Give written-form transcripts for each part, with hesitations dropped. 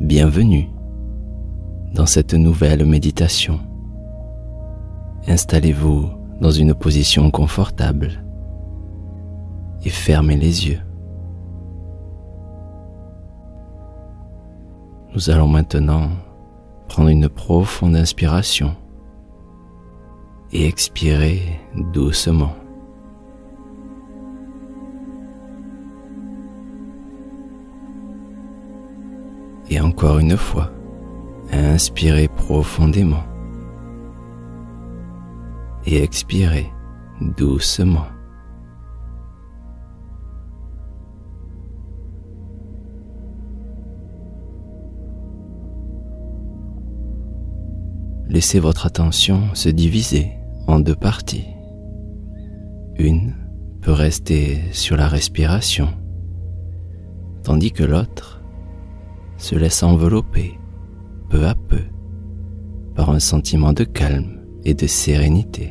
Bienvenue dans cette nouvelle méditation. Installez-vous dans une position confortable et fermez les yeux. Nous allons maintenant prendre une profonde inspiration et expirer doucement. Et encore une fois, inspirez profondément et expirez doucement. Laissez votre attention se diviser en deux parties. Une peut rester sur la respiration, tandis que l'autre se laisse envelopper peu à peu par un sentiment de calme et de sérénité.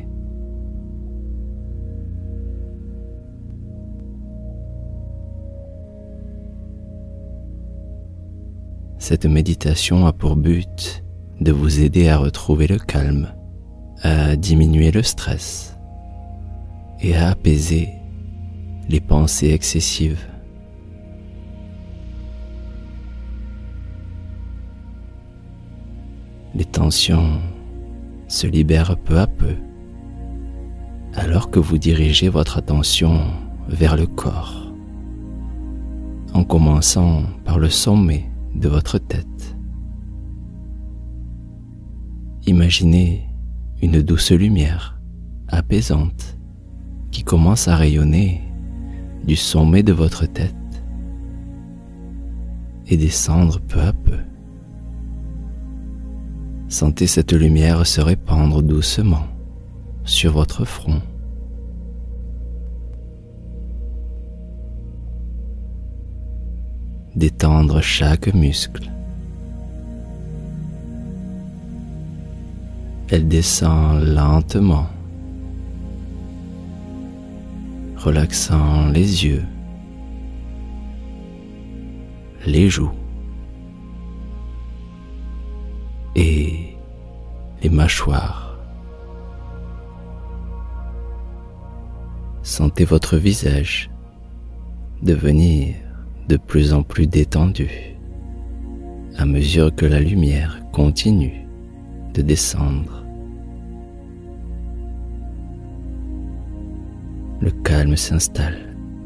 Cette méditation a pour but de vous aider à retrouver le calme, à diminuer le stress et à apaiser les pensées excessives. Les tensions se libèrent peu à peu alors que vous dirigez votre attention vers le corps, en commençant par le sommet de votre tête. Imaginez une douce lumière apaisante qui commence à rayonner du sommet de votre tête et descendre peu à peu. Sentez cette lumière se répandre doucement sur votre front. Détendre chaque muscle. Elle descend lentement, relaxant les yeux, les joues et les mâchoires. Sentez votre visage devenir de plus en plus détendu à mesure que la lumière continue de descendre. Le calme s'installe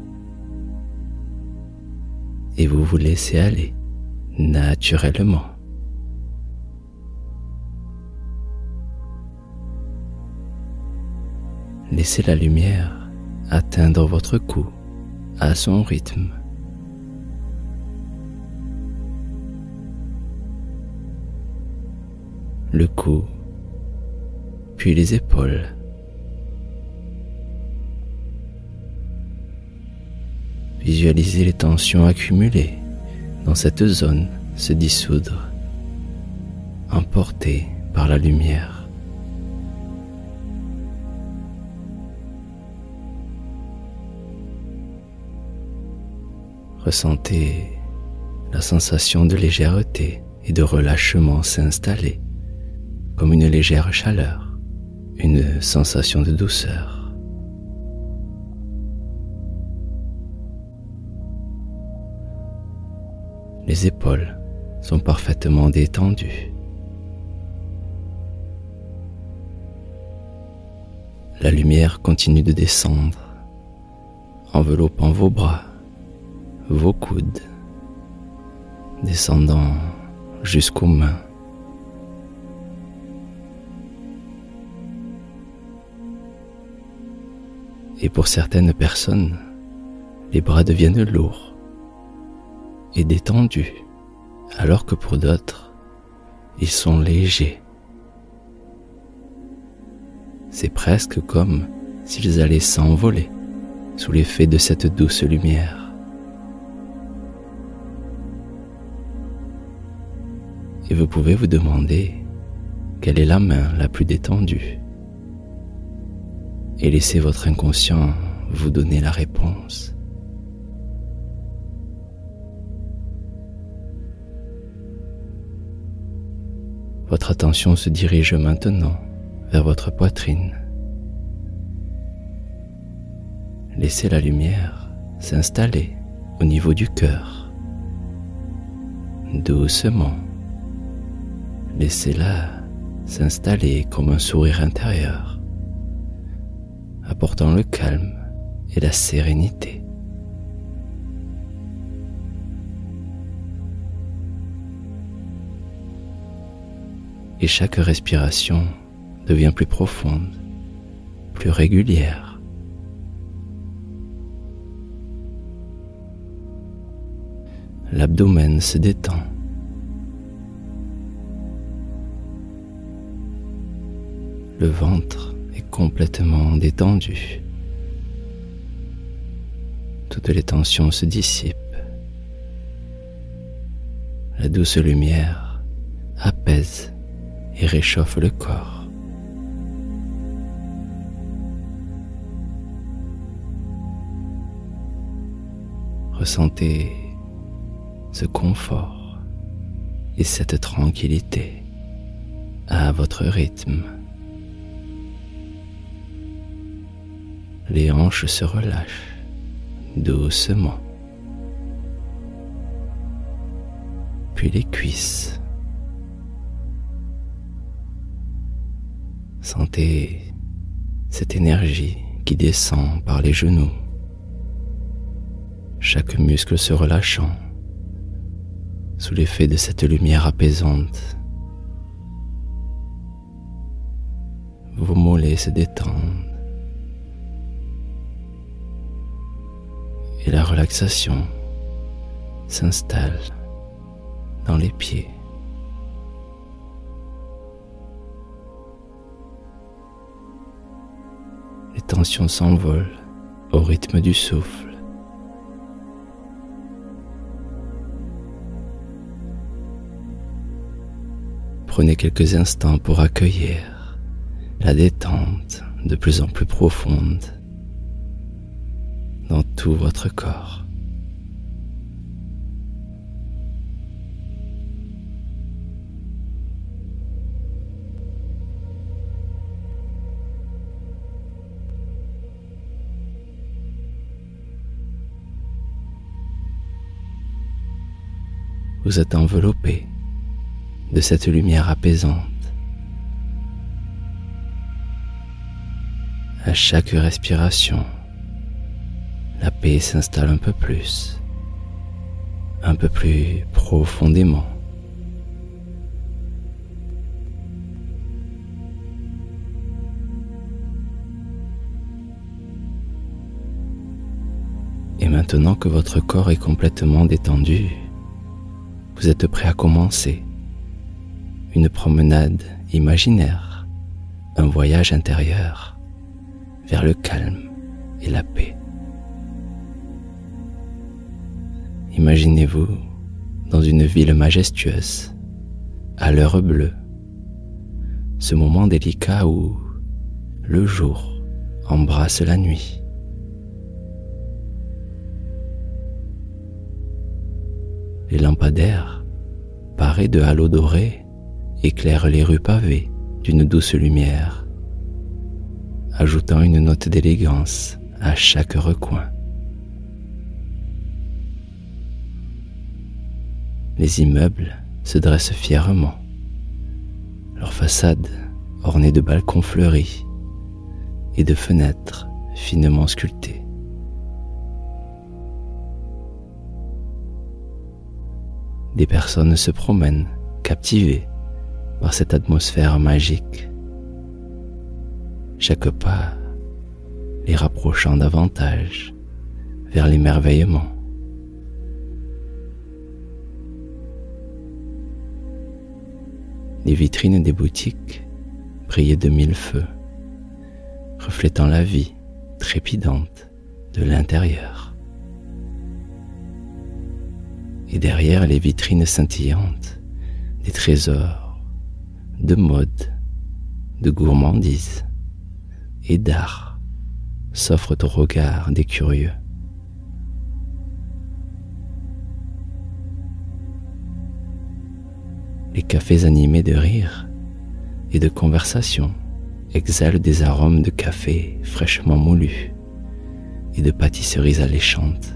et vous vous laissez aller naturellement. Laissez la lumière atteindre votre cou à son rythme. Le cou, puis les épaules. Visualisez les tensions accumulées dans cette zone se dissoudre, emportées par la lumière. Ressentez la sensation de légèreté et de relâchement s'installer, comme une légère chaleur, une sensation de douceur. Les épaules sont parfaitement détendues. La lumière continue de descendre, enveloppant vos bras, vos coudes, descendant jusqu'aux mains. Et pour certaines personnes, les bras deviennent lourds et détendus, alors que pour d'autres, ils sont légers. C'est presque comme s'ils allaient s'envoler sous l'effet de cette douce lumière. Et vous pouvez vous demander quelle est la main la plus détendue et laissez votre inconscient vous donner la réponse. Votre attention se dirige maintenant vers votre poitrine. Laissez la lumière s'installer au niveau du cœur. Doucement, laissez-la s'installer comme un sourire intérieur, apportant le calme et la sérénité. Et chaque respiration devient plus profonde, plus régulière. L'abdomen se détend. Le ventre est complètement détendu. Toutes les tensions se dissipent. La douce lumière apaise et réchauffe le corps. Ressentez ce confort et cette tranquillité à votre rythme. Les hanches se relâchent doucement, puis les cuisses. Sentez cette énergie qui descend par les genoux, chaque muscle se relâchant sous l'effet de cette lumière apaisante. Vos mollets se détendent et la relaxation s'installe dans les pieds. Les tensions s'envolent au rythme du souffle. Prenez quelques instants pour accueillir la détente de plus en plus profonde dans tout votre corps. Vous êtes enveloppé de cette lumière apaisante. À chaque respiration, la paix s'installe un peu plus profondément. Et maintenant que votre corps est complètement détendu, vous êtes prêt à commencer une promenade imaginaire, un voyage intérieur vers le calme et la paix. Imaginez-vous dans une ville majestueuse, à l'heure bleue, ce moment délicat où le jour embrasse la nuit. Les lampadaires, parés de halos dorés, éclairent les rues pavées d'une douce lumière, ajoutant une note d'élégance à chaque recoin. Les immeubles se dressent fièrement, leurs façades ornées de balcons fleuris et de fenêtres finement sculptées. Des personnes se promènent, captivées par cette atmosphère magique, chaque pas les rapprochant davantage vers l'émerveillement. Les vitrines des boutiques brillaient de mille feux, reflétant la vie trépidante de l'intérieur. Et derrière les vitrines scintillantes, des trésors de mode, de gourmandise et d'art s'offrent au regard des curieux. Les cafés animés de rires et de conversations exhalent des arômes de café fraîchement moulu et de pâtisseries alléchantes.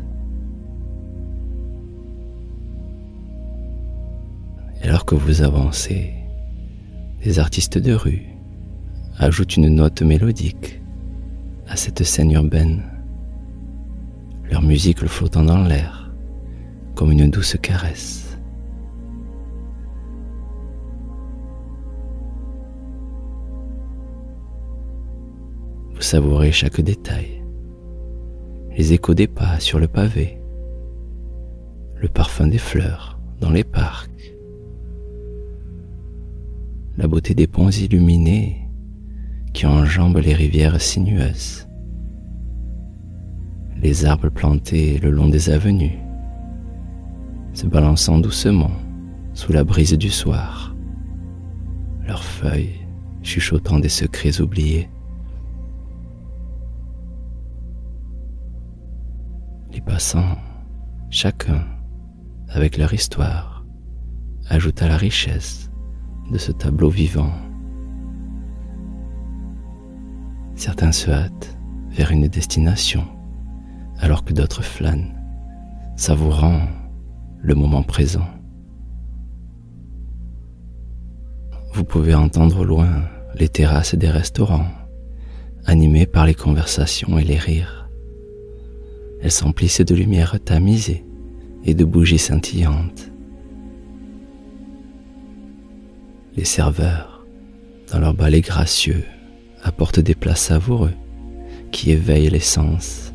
Et alors que vous avancez, des artistes de rue ajoutent une note mélodique à cette scène urbaine, leur musique flottant dans l'air comme une douce caresse. Vous savourez chaque détail, les échos des pas sur le pavé, le parfum des fleurs dans les parcs, la beauté des ponts illuminés qui enjambent les rivières sinueuses, les arbres plantés le long des avenues, se balançant doucement sous la brise du soir, leurs feuilles chuchotant des secrets oubliés. Les passants, chacun avec leur histoire, ajoutent à la richesse de ce tableau vivant. Certains se hâtent vers une destination, alors que d'autres flânent, savourant le moment présent. Vous pouvez entendre au loin les terrasses des restaurants, animées par les conversations et les rires. Elles s'emplissent de lumière tamisée et de bougies scintillantes. Les serveurs, dans leur balai gracieux, apportent des plats savoureux qui éveillent les sens.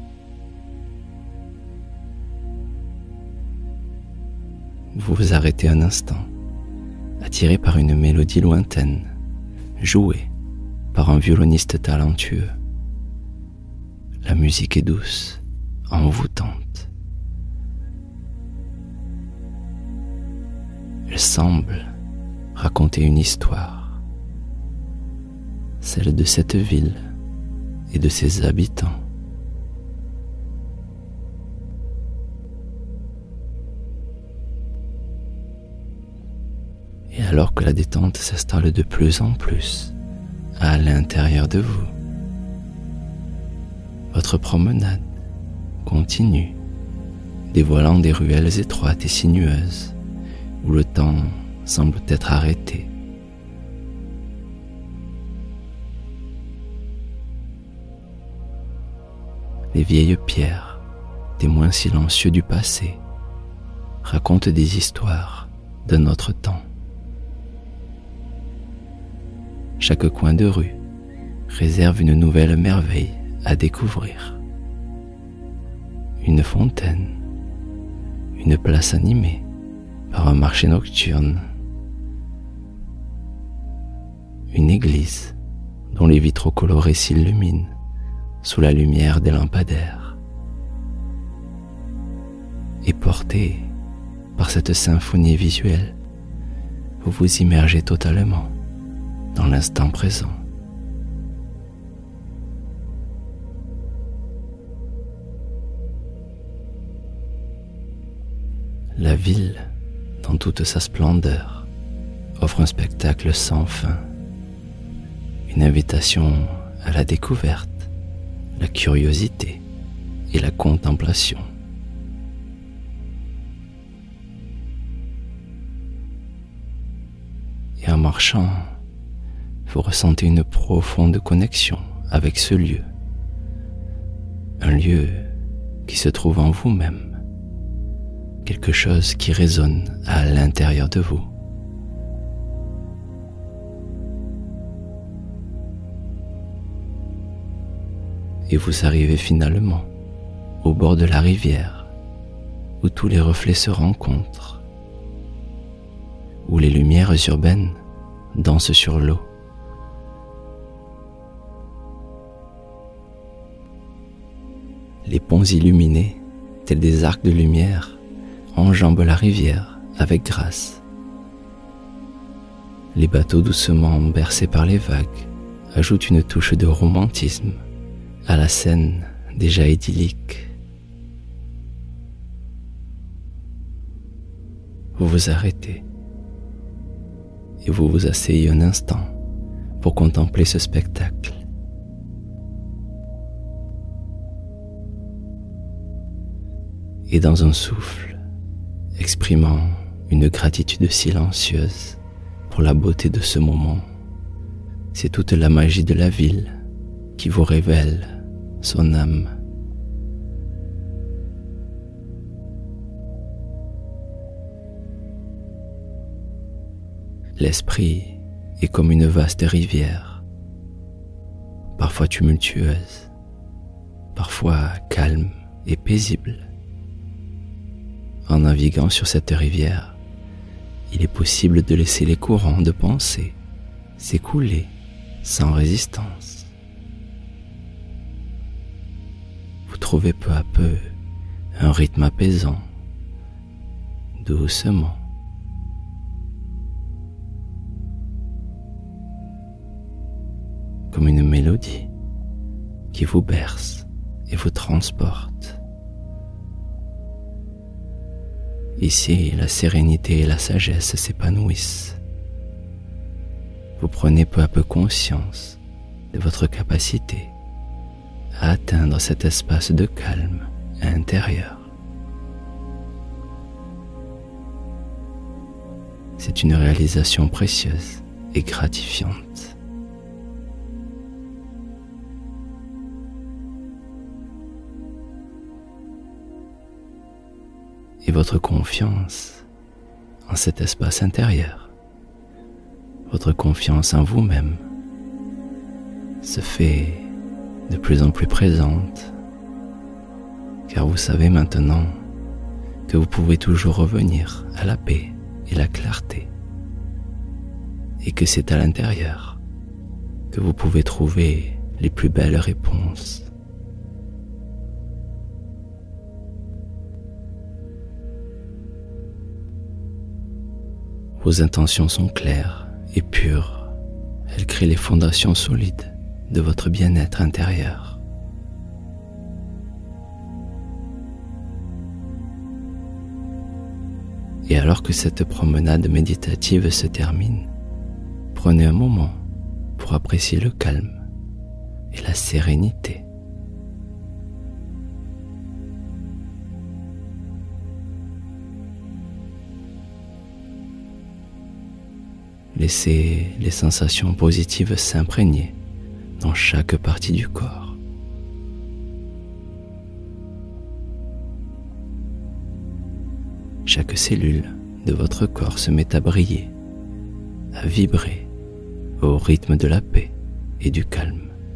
Vous vous arrêtez un instant, attiré par une mélodie lointaine, jouée par un violoniste talentueux. La musique est douce, envoûtante. Elle semble raconter une histoire, celle de cette ville et de ses habitants. Et alors que la détente s'installe de plus en plus à l'intérieur de vous, votre promenade continue, dévoilant des ruelles étroites et sinueuses où le temps semble être arrêté. Les vieilles pierres, témoins silencieux du passé, racontent des histoires d'un autre temps. Chaque coin de rue réserve une nouvelle merveille à découvrir. Une fontaine, une place animée par un marché nocturne, une église dont les vitraux colorés s'illuminent sous la lumière des lampadaires. Et porté par cette symphonie visuelle, vous vous immergez totalement dans l'instant présent. La ville, dans toute sa splendeur, offre un spectacle sans fin, une invitation à la découverte, la curiosité et la contemplation. Et en marchant, vous ressentez une profonde connexion avec ce lieu, un lieu qui se trouve en vous-même, quelque chose qui résonne à l'intérieur de vous. Et vous arrivez finalement au bord de la rivière, où tous les reflets se rencontrent, où les lumières urbaines dansent sur l'eau. Les ponts illuminés, tels des arcs de lumière, enjambent la rivière avec grâce. Les bateaux doucement bercés par les vagues ajoutent une touche de romantisme à la scène déjà idyllique. Vous vous arrêtez et vous vous asseyez un instant pour contempler ce spectacle. Et dans un souffle, exprimant une gratitude silencieuse pour la beauté de ce moment, c'est toute la magie de la ville qui vous révèle son âme. L'esprit est comme une vaste rivière, parfois tumultueuse, parfois calme et paisible. En naviguant sur cette rivière, il est possible de laisser les courants de pensée s'écouler sans résistance. Vous trouvez peu à peu un rythme apaisant, doucement. Comme une mélodie qui vous berce et vous transporte. Ici, la sérénité et la sagesse s'épanouissent. Vous prenez peu à peu conscience de votre capacité à atteindre cet espace de calme intérieur. C'est une réalisation précieuse et gratifiante. Et votre confiance en cet espace intérieur, votre confiance en vous-même se fait de plus en plus présente, car vous savez maintenant que vous pouvez toujours revenir à la paix et la clarté, et que c'est à l'intérieur que vous pouvez trouver les plus belles réponses. Vos intentions sont claires et pures. Elles créent les fondations solides de votre bien-être intérieur. Et alors que cette promenade méditative se termine, prenez un moment pour apprécier le calme et la sérénité. Laissez les sensations positives s'imprégner dans chaque partie du corps. Chaque cellule de votre corps se met à briller, à vibrer au rythme de la paix et du calme.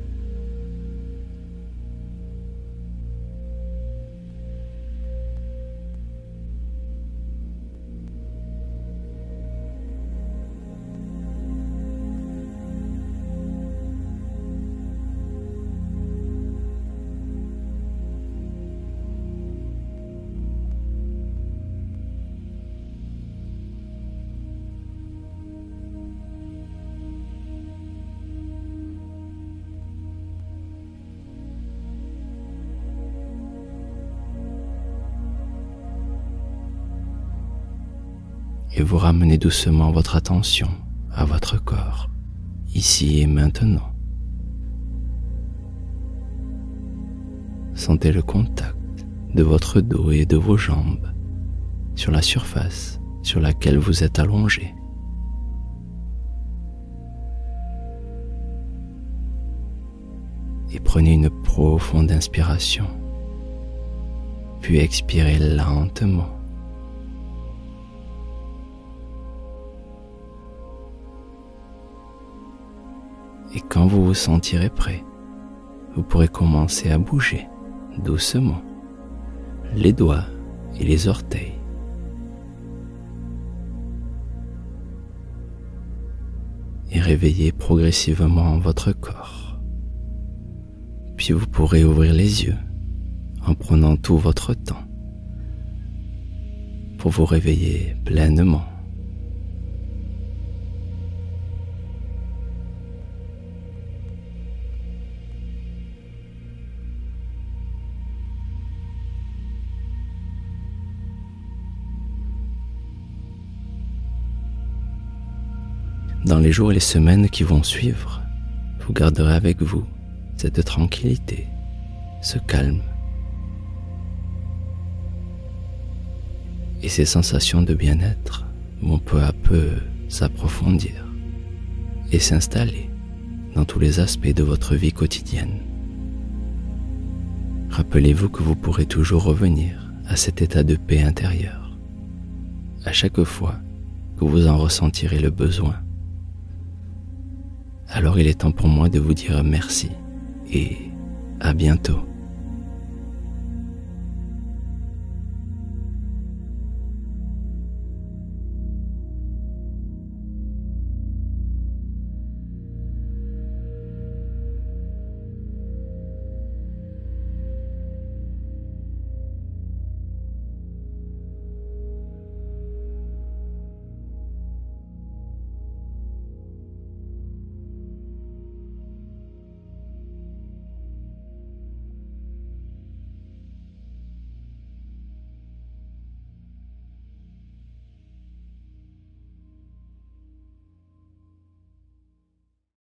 Et vous ramenez doucement votre attention à votre corps, ici et maintenant. Sentez le contact de votre dos et de vos jambes sur la surface sur laquelle vous êtes allongé. Et prenez une profonde inspiration, puis expirez lentement. Et quand vous vous sentirez prêt, vous pourrez commencer à bouger doucement les doigts et les orteils. Et réveiller progressivement votre corps. Puis vous pourrez ouvrir les yeux en prenant tout votre temps pour vous réveiller pleinement. dans les jours et les semaines qui vont suivre, vous garderez avec vous cette tranquillité, ce calme et ces sensations de bien-être vont peu à peu s'approfondir et s'installer dans tous les aspects de votre vie quotidienne. Rappelez-vous que vous pourrez toujours revenir à cet état de paix intérieure à chaque fois que vous en ressentirez le besoin. Alors il est temps pour moi de vous dire merci et à bientôt.